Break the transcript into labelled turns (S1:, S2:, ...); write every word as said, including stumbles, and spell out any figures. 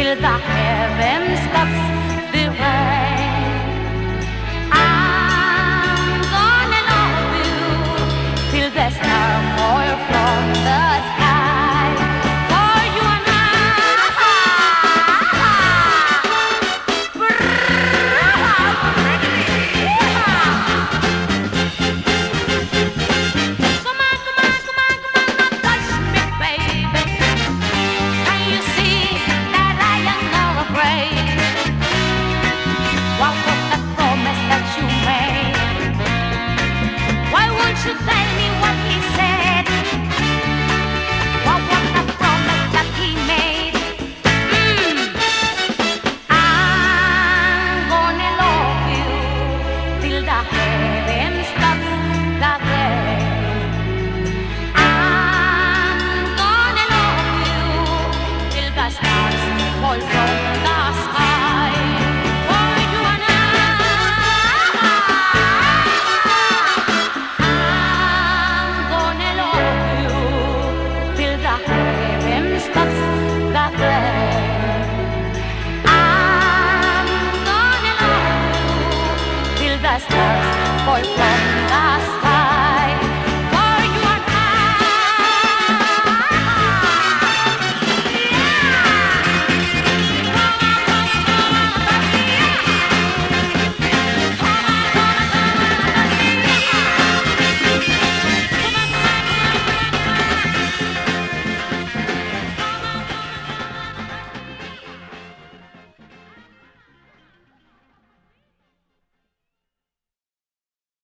S1: till the heaven stops the rain. I'm gonna love you till the star fall from the sky. For you and I. Come on, come on, come on, come on, now touch me, baby. Can you see that I am not afraid? What was the promise that you made? Why won't you tell me what he said? What was the promise that he made? Mm. I'm gonna love you till the heaven stops the rain. I'm gonna love you till the stars fall from the sky. For you and I. I'm gonna love you till the heaven stops the rain. I'm gonna love you till the stars fall from